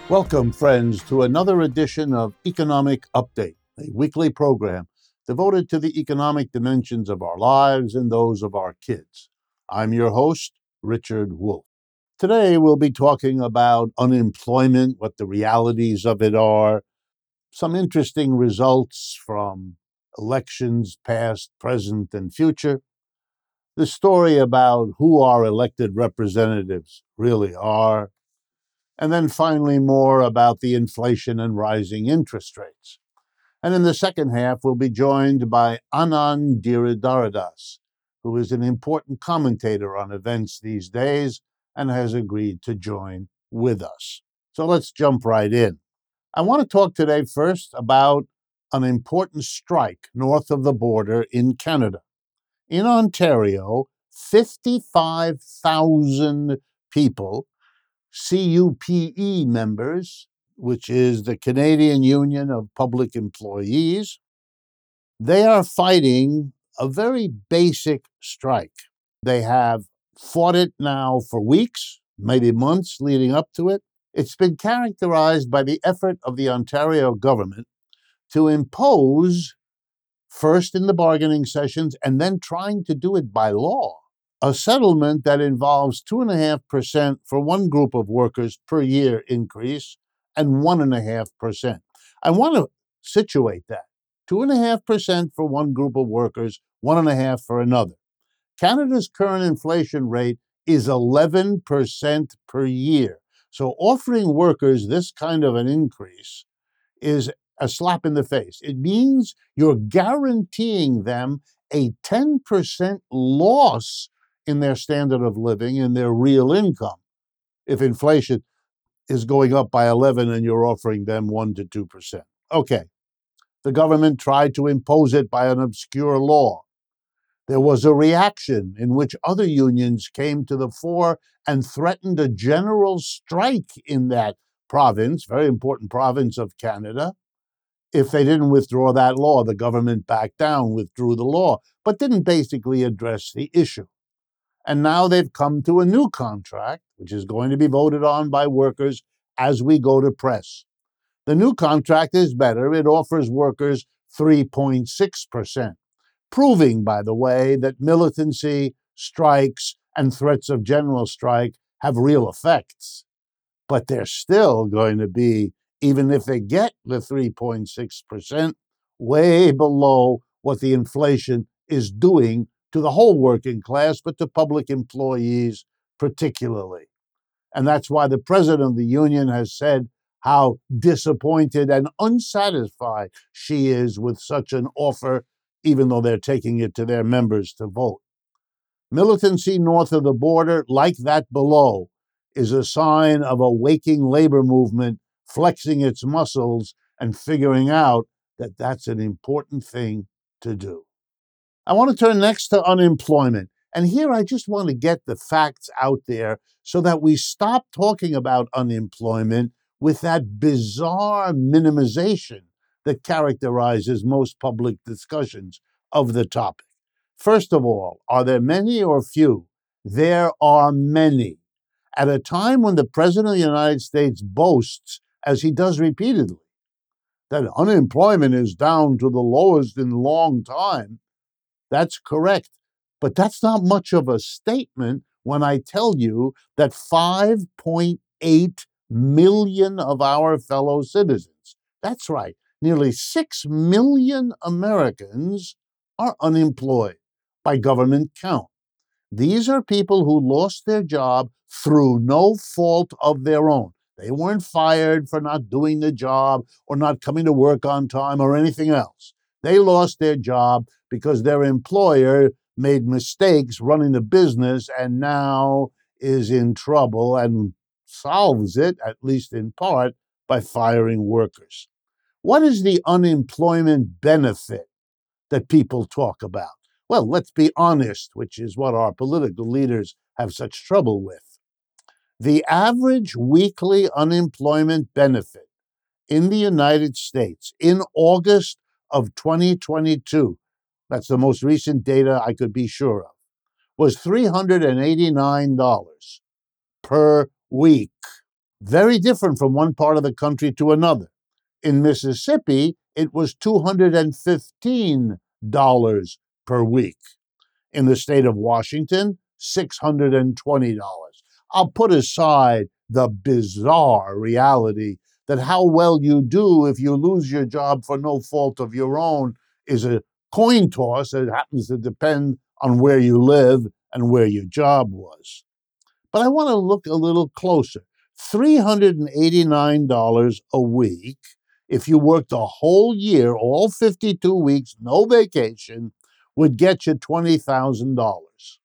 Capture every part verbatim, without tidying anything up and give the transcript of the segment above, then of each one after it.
Welcome, friends, to another edition of Economic Update, a weekly program devoted to the economic dimensions of our lives and those of our kids. I'm your host, Richard Wolff. Today, we'll be talking about unemployment, what the realities of it are, some interesting results from elections past, present, and future, the story about who our elected representatives really are, and then finally more about the inflation and rising interest rates. And in the second half, we'll be joined by Anand Giridharadas, who is an important commentator on events these days and has agreed to join with us. So let's jump right in. I want to talk today first about an important strike north of the border in Canada. In Ontario, fifty-five thousand people, C U P E members, which is the Canadian Union of Public Employees, they are fighting a very basic strike. They have fought it now for weeks, maybe months leading up to it. It's been characterized by the effort of the Ontario government to impose, first in the bargaining sessions and then trying to do it by law, a settlement that involves two point five percent for one group of workers per year increase and one point five percent. I want to situate that. two point five percent for one group of workers, one point five for another. Canada's current inflation rate is eleven percent per year. So offering workers this kind of an increase is a slap in the face. It means you're guaranteeing them a ten percent loss in their standard of living, in their real income, if inflation is going up by eleven and you're offering them one to two percent. Okay, the government tried to impose it by an obscure law. There was a reaction in which other unions came to the fore and threatened a general strike in that province, very important province of Canada. If they didn't withdraw that law, the government backed down, withdrew the law, but didn't basically address the issue. And now they've come to a new contract, which is going to be voted on by workers as we go to press. The new contract is better. It offers workers three point six percent, proving, by the way, that militancy, strikes, and threats of general strike have real effects. But they're still going to be, even if they get the three point six percent, way below what the inflation is doing to the whole working class, but to public employees particularly. And that's why the president of the union has said how disappointed and unsatisfied she is with such an offer, even though they're taking it to their members to vote. Militancy north of the border, like that below, is a sign of a waking labor movement flexing its muscles and figuring out that that's an important thing to do. I want to turn next to unemployment. And here I just want to get the facts out there so that we stop talking about unemployment with that bizarre minimization that characterizes most public discussions of the topic. First of all, are there many or few? There are many. At a time when the President of the United States boasts, as he does repeatedly, that unemployment is down to the lowest in a long time, that's correct. But that's not much of a statement when I tell you that five point eight million of our fellow citizens, that's right, nearly six million Americans are unemployed by government count. These are people who lost their job through no fault of their own. They weren't fired for not doing the job or not coming to work on time or anything else. They lost their job because their employer made mistakes running the business and now is in trouble and solves it, at least in part, by firing workers. What is the unemployment benefit that people talk about? Well, let's be honest, which is what our political leaders have such trouble with. The average weekly unemployment benefit in the United States in August of twenty twenty-two, that's the most recent data I could be sure of, was three hundred eighty-nine dollars per week. Very different from one part of the country to another. In Mississippi, it was two hundred fifteen dollars per week. In the state of Washington, six hundred twenty dollars. I'll put aside the bizarre reality that how well you do if you lose your job for no fault of your own is a coin toss. It happens to depend on where you live and where your job was. But I want to look a little closer. three hundred eighty-nine dollars a week if you worked a whole year, all fifty-two weeks, no vacation, would get you twenty thousand dollars.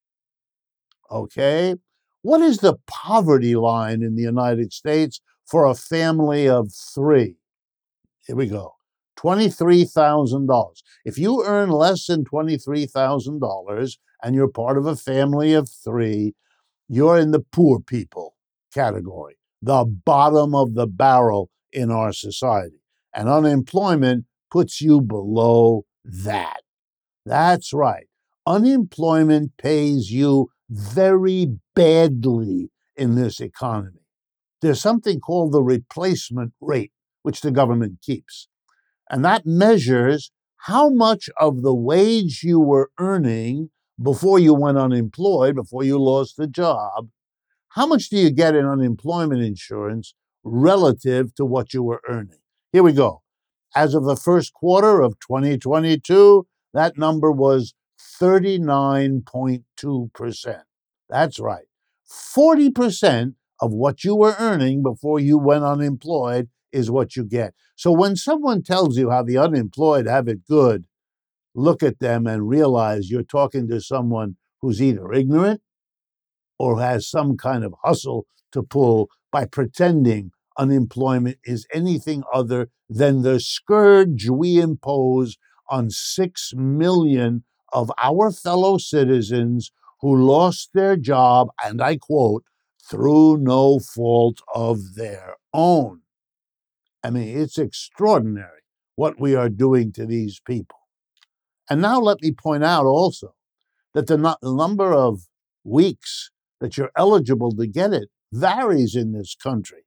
Okay? What is the poverty line in the United States for a family of three? Here we go. twenty-three thousand dollars. If you earn less than twenty-three thousand dollars and you're part of a family of three, you're in the poor people category, the bottom of the barrel in our society. And unemployment puts you below that. That's right. Unemployment pays you very badly in this economy. There's something called the replacement rate, which the government keeps. And that measures how much of the wage you were earning before you went unemployed, before you lost the job, how much do you get in unemployment insurance relative to what you were earning? Here we go. As of the first quarter of twenty twenty-two, that number was thirty-nine point two percent. That's right. forty percent of what you were earning before you went unemployed is what you get. So when someone tells you how the unemployed have it good, look at them and realize you're talking to someone who's either ignorant or has some kind of hustle to pull by pretending unemployment is anything other than the scourge we impose on six million of our fellow citizens who lost their job, and I quote, through no fault of their own. I mean, it's extraordinary what we are doing to these people. And now let me point out also that the, no- the number of weeks that you're eligible to get it varies in this country.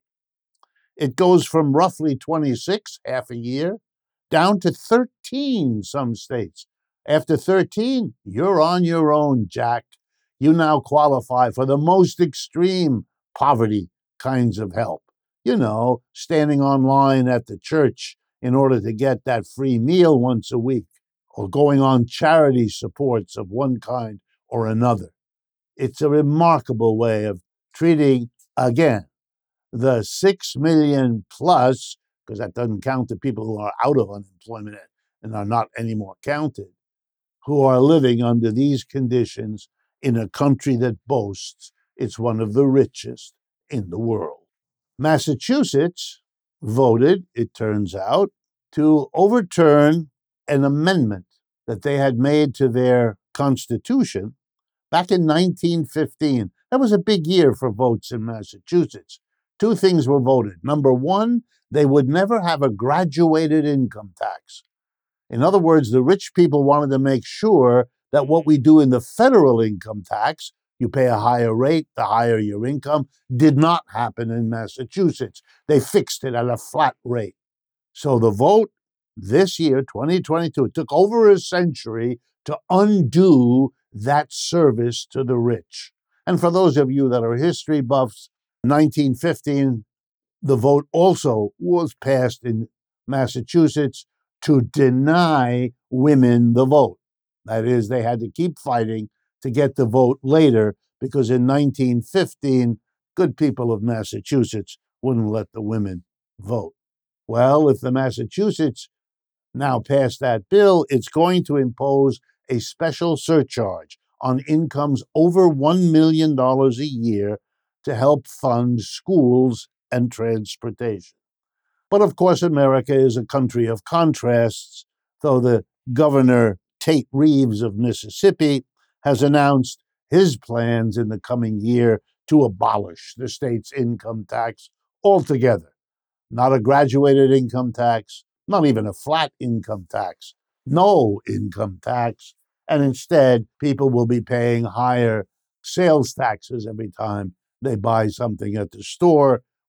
It goes from roughly twenty-six, half a year, down to thirteen some states. After thirteen, you're on your own, Jack. You now qualify for the most extreme poverty kinds of help. You know, standing on line at the church in order to get that free meal once a week, or going on charity supports of one kind or another. It's a remarkable way of treating, again, the six million plus, because that doesn't count the people who are out of unemployment and are not anymore counted, who are living under these conditions in a country that boasts it's one of the richest in the world. Massachusetts voted, it turns out, to overturn an amendment that they had made to their constitution back in nineteen fifteen. That was a big year for votes in Massachusetts. Two things were voted. Number one, they would never have a graduated income tax. In other words, the rich people wanted to make sure that what we do in the federal income tax, you pay a higher rate, the higher your income, did not happen in Massachusetts. They fixed it at a flat rate. So the vote this year, twenty twenty-two, it took over a century to undo that service to the rich. And for those of you that are history buffs, nineteen fifteen, the vote also was passed in Massachusetts to deny women the vote. That is, they had to keep fighting to get the vote later because in nineteen fifteen, good people of Massachusetts wouldn't let the women vote. Well, if the Massachusetts now passed that bill, it's going to impose a special surcharge on incomes over one million dollars a year to help fund schools and transportation. But of course, America is a country of contrasts, though the Governor Tate Reeves of Mississippi has announced his plans in the coming year to abolish the state's income tax altogether. Not a graduated income tax, not even a flat income tax, no income tax, and instead people will be paying higher sales taxes every time they buy something at the store,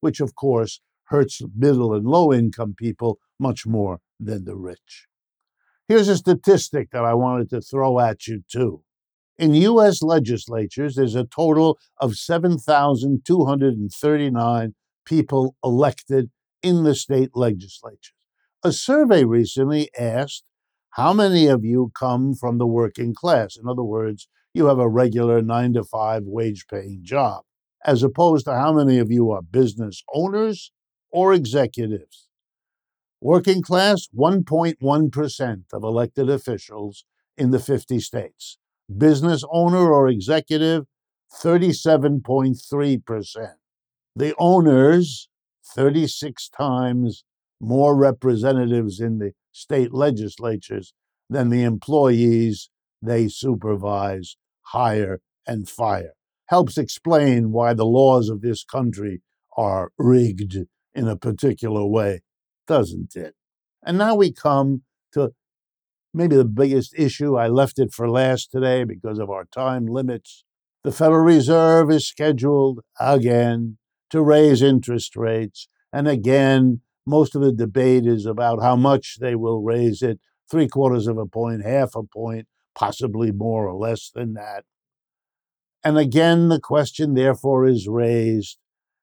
which of course hurts middle and low income people much more than the rich. Here's a statistic that I wanted to throw at you too. In U S legislatures, there's a total of seven thousand two hundred thirty-nine people elected in the state legislatures. A survey recently asked, how many of you come from the working class? In other words, you have a regular nine to five wage-paying job, as opposed to how many of you are business owners or executives. Working class, one point one percent of elected officials in the fifty states. Business owner or executive, thirty-seven point three percent. The owners, thirty-six times more representatives in the state legislatures than the employees they supervise, hire, and fire. Helps explain why the laws of this country are rigged in a particular way, doesn't it? And now we come to maybe the biggest issue. I left it for last today because of our time limits. The Federal Reserve is scheduled again to raise interest rates. And again, most of the debate is about how much they will raise it, three quarters of a point, half a point, possibly more or less than that. And again, the question therefore is raised,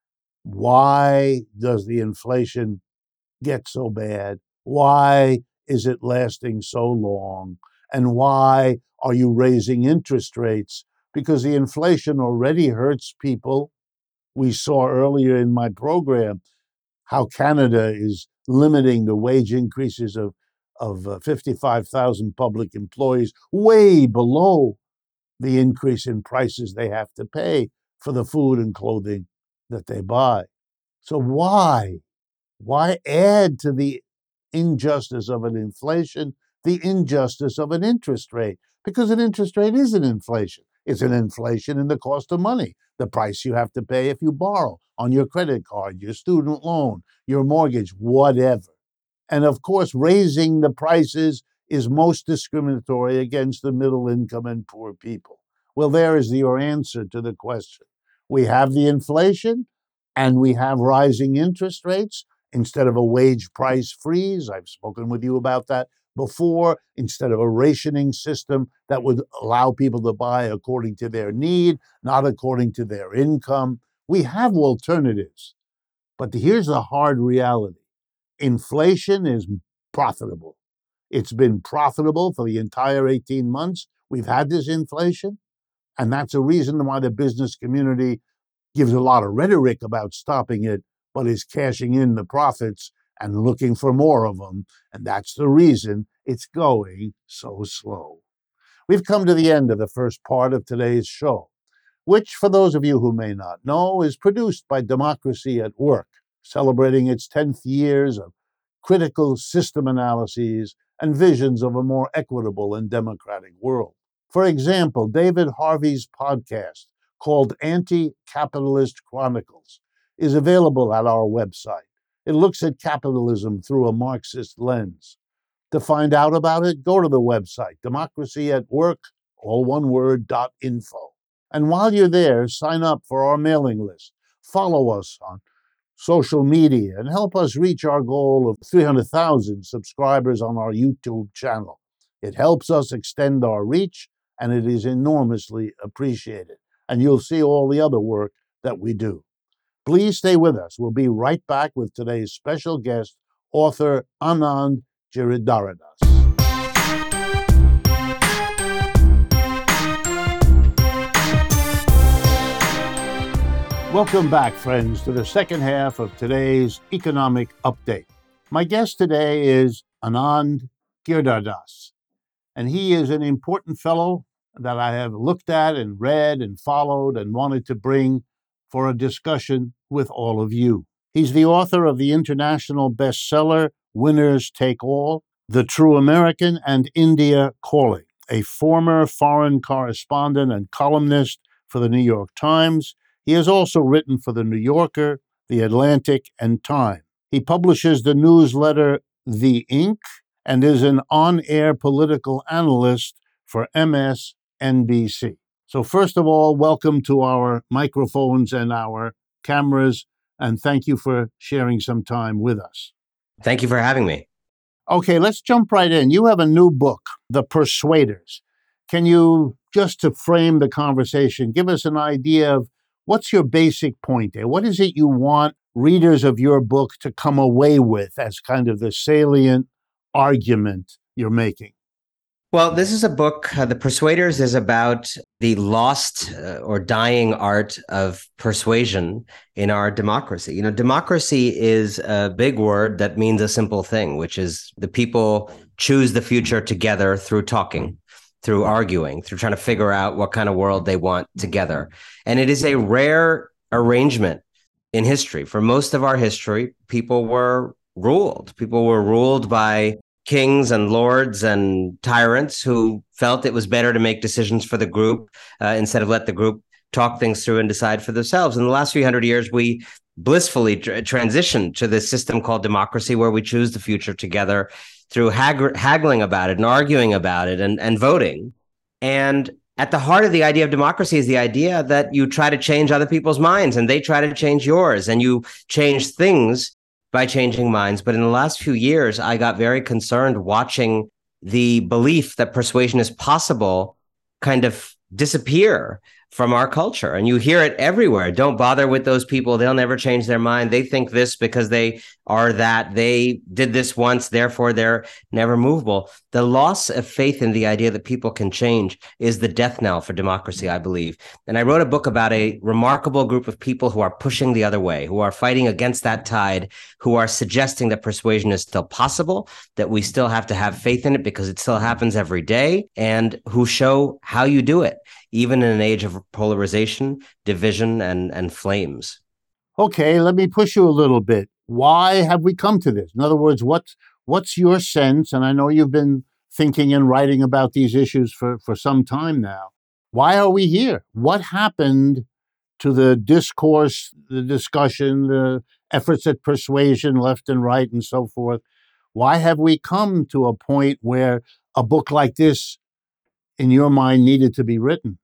why does the inflation get so bad? Why is it lasting so long? And why are you raising interest rates? Because the inflation already hurts people. We saw earlier in my program how Canada is limiting the wage increases of, of uh, fifty-five thousand public employees way below the increase in prices they have to pay for the food and clothing that they buy. So why? Why add to the injustice of an inflation the injustice of an interest rate? Because an interest rate is an inflation. It's an inflation in the cost of money, the price you have to pay if you borrow on your credit card, your student loan, your mortgage, whatever. And of course, raising the prices is most discriminatory against the middle income and poor people. Well, there is your answer to the question. We have the inflation and we have rising interest rates instead of a wage price freeze. I've spoken with you about that before. Instead of a rationing system that would allow people to buy according to their need, not according to their income. We have alternatives. But here's the hard reality. Inflation is profitable. It's been profitable for the entire eighteen months. We've had this inflation, and that's a reason why the business community gives a lot of rhetoric about stopping it, but is cashing in the profits and looking for more of them. And that's the reason it's going so slow. We've come to the end of the first part of today's show, which, for those of you who may not know, is produced by Democracy at Work, celebrating its tenth years of critical system analyses and visions of a more equitable and democratic world. For example, David Harvey's podcast, called Anti-Capitalist Chronicles, is available at our website. It looks at capitalism through a Marxist lens. To find out about it, go to the website, Democracy at Work, all one word, dot info. And while you're there, sign up for our mailing list. Follow us on social media and help us reach our goal of three hundred thousand subscribers on our YouTube channel. It helps us extend our reach, and it is enormously appreciated. And you'll see all the other work that we do. Please stay with us. We'll be right back with today's special guest, author Anand Giridharadas. Welcome back, friends, to the second half of today's economic update. My guest today is Anand Giridharadas, and he is an important fellow that I have looked at and read and followed and wanted to bring for a discussion with all of you. He's the author of the international bestseller, Winners Take All, The True American and India Calling, a former foreign correspondent and columnist for the New York Times. He has also written for the New Yorker, the Atlantic, and Time. He publishes the newsletter The Ink and is an on-air political analyst for M S N B C. So first of all, welcome to our microphones and our cameras, And thank you for sharing some time with us. Thank you for having me. Okay, let's jump right in. You have a new book, The Persuaders. Can you, just to frame the conversation, give us an idea of what's your basic point there? What is it you want readers of your book to come away with as kind of the salient argument you're making? Well, this is a book, uh, The Persuaders is about the lost uh, or dying art of persuasion in our democracy. You know, democracy is a big word that means a simple thing, which is the people choose the future together through talking, through arguing, through trying to figure out what kind of world they want together. And it is a rare arrangement in history. For most of our history, people were ruled. People were ruled by kings and lords and tyrants who felt it was better to make decisions for the group uh, instead of let the group talk things through and decide for themselves. In the last few hundred years, we blissfully tr- transitioned to this system called democracy, where we choose the future together through hag- haggling about it and arguing about it and, and voting. And at the heart of the idea of democracy is the idea that you try to change other people's minds and they try to change yours, and you change things by changing minds. But in the last few years, I got very concerned watching the belief that persuasion is possible kind of disappear from our culture. And you hear it everywhere. Don't bother with those people. They'll never change their mind. They think this because they are that. They did this once, therefore they're never movable. The loss of faith in the idea that people can change is the death knell for democracy, I believe. And I wrote a book about a remarkable group of people who are pushing the other way, who are fighting against that tide, who are suggesting that persuasion is still possible, that we still have to have faith in it because it still happens every day, and who show how you do it, even in an age of polarization, division, and, and flames. Okay, let me push you a little bit. Why have we come to this? In other words, what's, what's your sense? And I know you've been thinking and writing about these issues for, for some time now. Why are we here? What happened to the discourse, the discussion, the efforts at persuasion left and right and so forth? Why have we come to a point where a book like this, in your mind, needed to be written?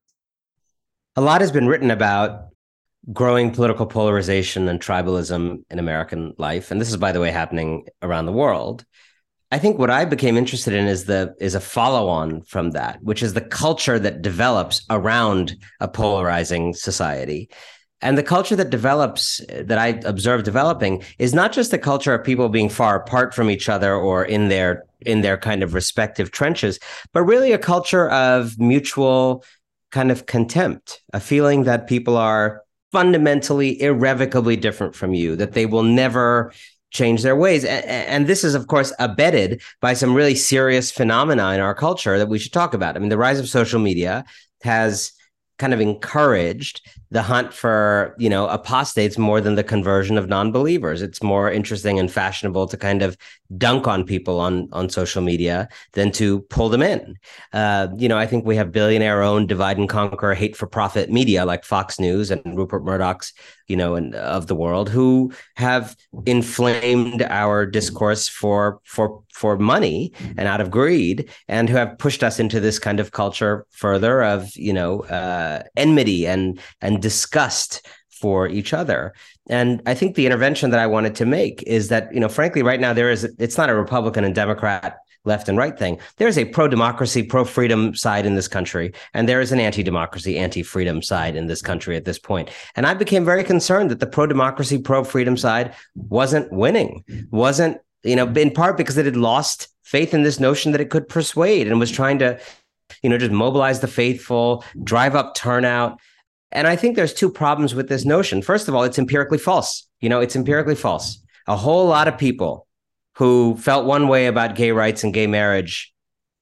A lot has been written about growing political polarization and tribalism in American life. And this is, by the way, happening around the world. I think what I became interested in is the is a follow-on from that, which is the culture that develops around a polarizing society. And the culture that develops, that I observe developing, is not just a culture of people being far apart from each other or in their in their kind of respective trenches, but really a culture of mutual kind of contempt, a feeling that people are fundamentally, irrevocably different from you, that they will never change their ways. And, and this is, of course, abetted by some really serious phenomena in our culture that we should talk about. I mean, the rise of social media has kind of encouraged the hunt for, you know, apostates more than the conversion of non-believers. It's more interesting and fashionable to kind of dunk on people on, on social media than to pull them in. Uh, you know, I think we have billionaire-owned divide and conquer hate-for-profit media like Fox News and Rupert Murdoch's, you know, and of the world, who have inflamed our discourse for for for money and out of greed, and who have pushed us into this kind of culture further of, you know, uh, enmity and and disgust for each other. And I think the intervention that I wanted to make is that, you know, frankly, right now there is, it's not a Republican and Democrat left and right thing. There's a pro-democracy, pro-freedom side in this country, and there is an anti-democracy, anti-freedom side in this country at this point. And I became very concerned that the pro-democracy, pro-freedom side wasn't winning, wasn't, you know, in part because it had lost faith in this notion that it could persuade and was trying to, you know, just mobilize the faithful, drive up turnout. And I think there's two problems with this notion. First of all, it's empirically false. You know, it's empirically false. A whole lot of people who felt one way about gay rights and gay marriage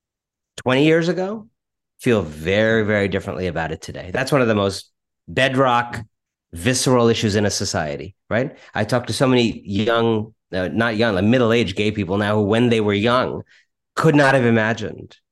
twenty years ago feel very, very differently about it today. That's one of the most bedrock, visceral issues in a society, right? I talk to so many young, uh, not young, like middle-aged gay people now who, when they were young, could not have imagined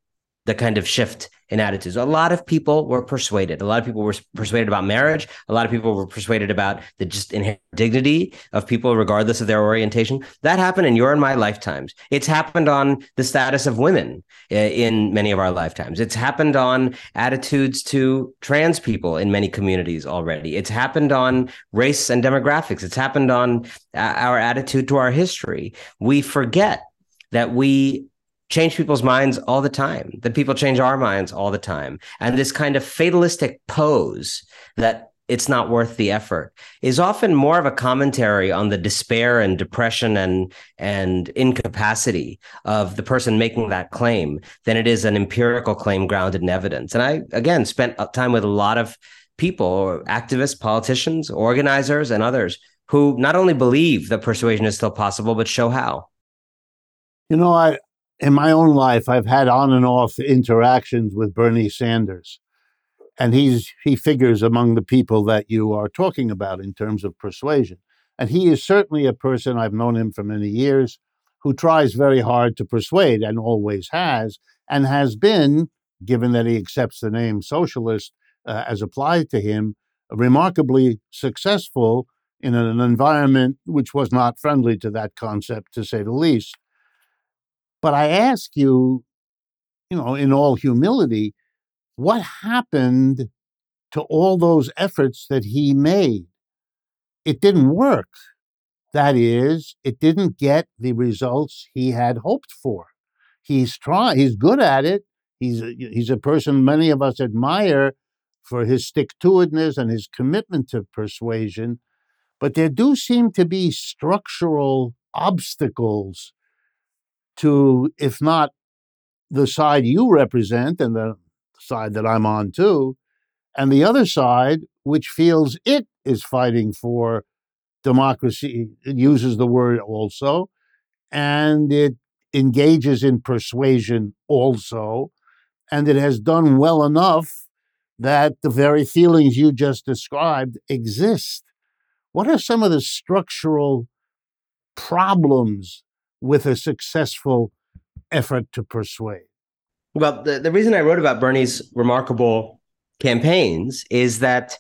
the kind of shift in attitudes. A lot of people were persuaded. A lot of people were persuaded about marriage. A lot of people were persuaded about the just inherent dignity of people, regardless of their orientation. That happened in your and my lifetimes. It's happened on the status of women in many of our lifetimes. It's happened on attitudes to trans people in many communities already. It's happened on race and demographics. It's happened on our attitude to our history. We forget that we change people's minds all the time, that people change our minds all the time. And this kind of fatalistic pose that it's not worth the effort is often more of a commentary on the despair and depression and, and incapacity of the person making that claim than it is an empirical claim grounded in evidence. And I, again, spent time with a lot of people, activists, politicians, organizers, and others who not only believe that persuasion is still possible, but show how. You know, I, in my own life, I've had on and off interactions with Bernie Sanders, and he's he figures among the people that you are talking about in terms of persuasion. And he is certainly a person, I've known him for many years, who tries very hard to persuade and always has, and has been, given that he accepts the name socialist uh, as applied to him, remarkably successful in an environment which was not friendly to that concept, to say the least. But I ask you, you know, in all humility, what happened to all those efforts that he made? It didn't work. That is, it didn't get the results he had hoped for. He's trying, he's good at it. He's a, he's a person many of us admire for his stick-to-itiveness and his commitment to persuasion. But there do seem to be structural obstacles to, if not the side you represent and the side that I'm on too, and the other side, which feels it is fighting for democracy, it uses the word also, and it engages in persuasion also, and it has done well enough that the very feelings you just described exist. What are some of the structural problems with a successful effort to persuade? Well, the, the reason I wrote about Bernie's remarkable campaigns is that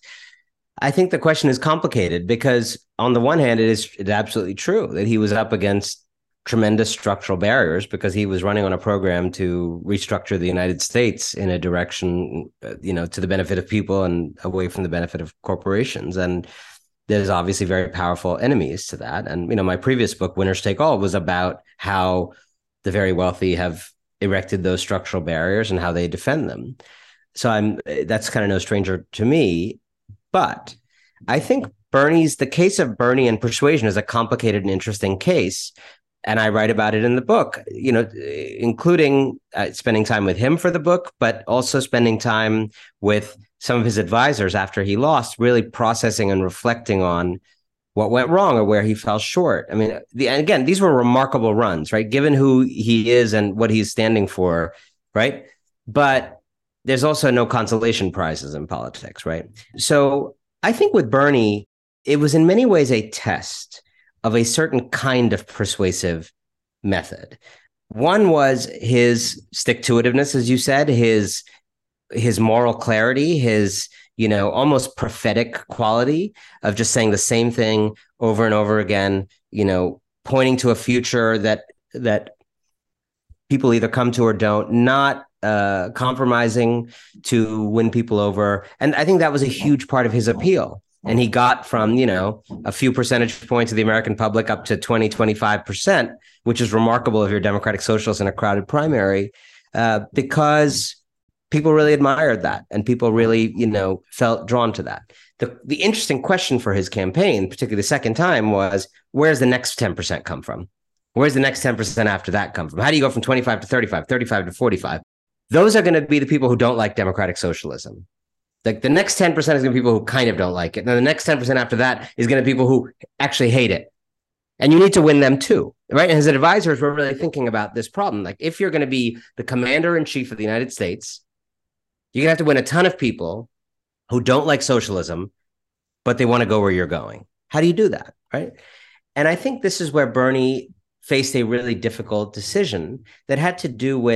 I think the question is complicated because on the one hand, it is it's absolutely true that he was up against tremendous structural barriers because he was running on a program to restructure the United States in a direction, you know, to the benefit of people and away from the benefit of corporations. And there's obviously very powerful enemies to that. And, you know, my previous book, Winners Take All, was about how the very wealthy have erected those structural barriers and how they defend them. So I'm that's kind of no stranger to me. But I think Bernie's, the case of Bernie and persuasion is a complicated and interesting case. And I write about it in the book, you know, including uh, spending time with him for the book, but also spending time with some of his advisors after he lost, really processing and reflecting on what went wrong or where he fell short. I mean, the, and again, these were remarkable runs, right? Given who he is and what he's standing for, right? But there's also no consolation prizes in politics, right? So I think with Bernie, it was in many ways a test of a certain kind of persuasive method. One was his stick-to-itiveness, as you said, his his moral clarity, his, you know, almost prophetic quality of just saying the same thing over and over again, you know, pointing to a future that that people either come to or don't, not uh, compromising to win people over. And I think that was a huge part of his appeal. And he got from, you know, a few percentage points of the American public up to twenty, twenty-five percent, which is remarkable if you're a Democratic Socialist in a crowded primary, uh, because people really admired that. And people really, you know, felt drawn to that. The, the interesting question for his campaign, particularly the second time, was where's the next ten percent come from? Where's the next ten percent after that come from? How do you go from twenty-five to thirty-five, thirty-five to forty-five? Those are going to be the people who don't like democratic socialism. Like the next ten percent is going to be people who kind of don't like it. And then the next ten percent after that is going to be people who actually hate it. And you need to win them too, right? And his advisors were really thinking about this problem. Like if you're going to be the commander in chief of the United States, you're going to have to win a ton of people who don't like socialism, but they want to go where you're going. How do you do that, right? And I think this is where Bernie faced a really difficult decision that had to do with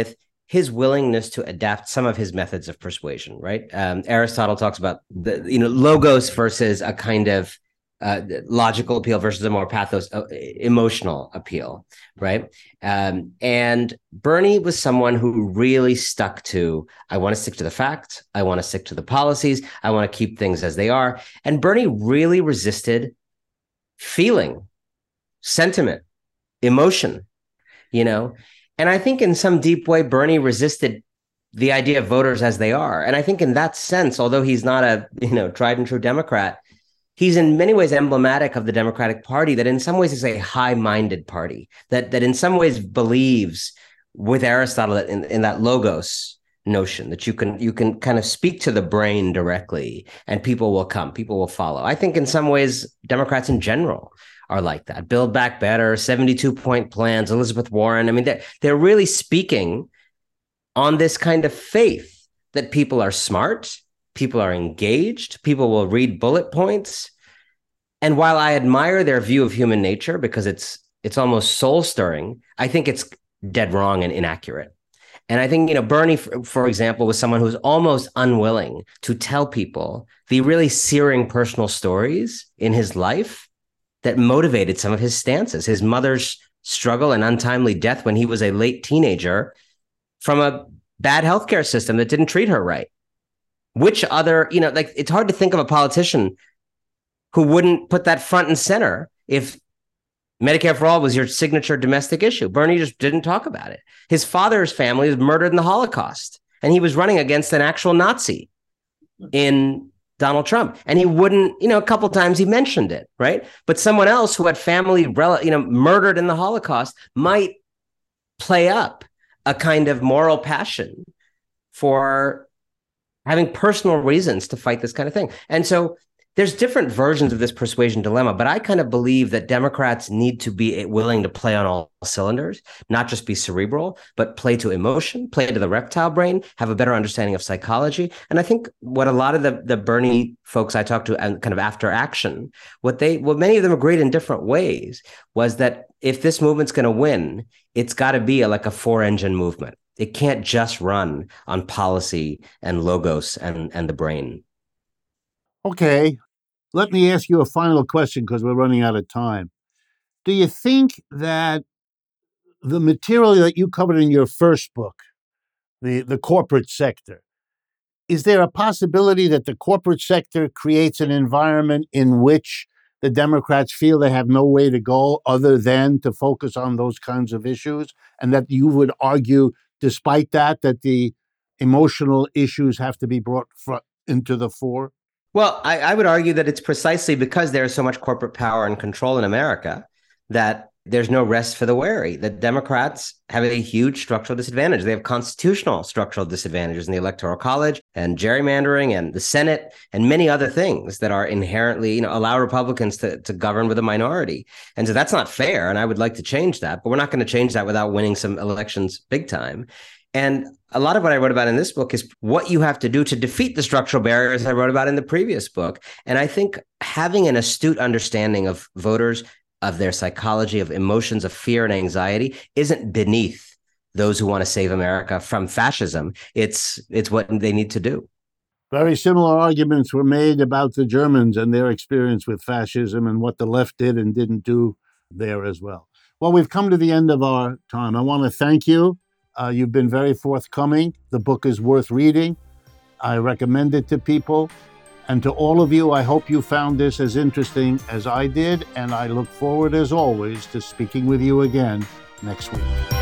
his willingness to adapt some of his methods of persuasion, right? Um, Aristotle talks about the, you know, logos versus a kind of uh, logical appeal versus a more pathos, uh, emotional appeal, right? Um, and Bernie was someone who really stuck to, I want to stick to the facts, I want to stick to the policies, I want to keep things as they are. And Bernie really resisted feeling, sentiment, emotion, you know? And I think in some deep way, Bernie resisted the idea of voters as they are. And I think in that sense, although he's not a, you know, tried and true Democrat, he's in many ways emblematic of the Democratic Party, that in some ways is a high-minded party, that that in some ways believes with Aristotle that in, in that logos notion that you can you can kind of speak to the brain directly and people will come, people will follow. I think in some ways, Democrats in general are like that. Build Back Better, seventy-two point plans, Elizabeth Warren. I mean, they're, they're really speaking on this kind of faith that people are smart, people are engaged, people will read bullet points. And while I admire their view of human nature because it's it's almost soul-stirring, I think it's dead wrong and inaccurate. And I think, you know, Bernie, for, for example, was someone who's almost unwilling to tell people the really searing personal stories in his life that motivated some of his stances. His mother's struggle and untimely death when he was a late teenager from a bad healthcare system that didn't treat her right. Which other, you know, like it's hard to think of a politician who wouldn't put that front and center if Medicare for All was your signature domestic issue. Bernie just didn't talk about it. His father's family was murdered in the Holocaust, and he was running against an actual Nazi in Donald Trump. And he wouldn't, you know, a couple of times he mentioned it, right? But someone else who had family, you know, murdered in the Holocaust might play up a kind of moral passion for having personal reasons to fight this kind of thing. And so there's different versions of this persuasion dilemma, but I kind of believe that Democrats need to be willing to play on all cylinders, not just be cerebral, but play to emotion, play to the reptile brain, have a better understanding of psychology. And I think what a lot of the, the Bernie folks I talked to and kind of after action, what they, what many of them agreed in different ways was that if this movement's going to win, it's got to be a, like a four engine movement. It can't just run on policy and logos and, and the brain. Okay, let me ask you a final question because we're running out of time. Do you think that the material that you covered in your first book, the, the corporate sector, is there a possibility that the corporate sector creates an environment in which the Democrats feel they have no way to go other than to focus on those kinds of issues, and that you would argue, despite that, that the emotional issues have to be brought front into the fore? Well, I, I would argue that it's precisely because there is so much corporate power and control in America that there's no rest for the weary. The Democrats have a huge structural disadvantage. They have constitutional structural disadvantages in the Electoral College and gerrymandering and the Senate and many other things that are inherently, you know, allow Republicans to, to govern with a minority. And so that's not fair. And I would like to change that, but we're not going to change that without winning some elections big time. And a lot of what I wrote about in this book is what you have to do to defeat the structural barriers I wrote about in the previous book. And I think having an astute understanding of voters, of their psychology, of emotions, of fear and anxiety isn't beneath those who want to save America from fascism. It's it's what they need to do. Very similar arguments were made about the Germans and their experience with fascism and what the left did and didn't do there as well. Well, we've come to the end of our time. I want to thank you. Uh, you've been very forthcoming. The book is worth reading. I recommend it to people. And to all of you, I hope you found this as interesting as I did. And I look forward, as always, to speaking with you again next week.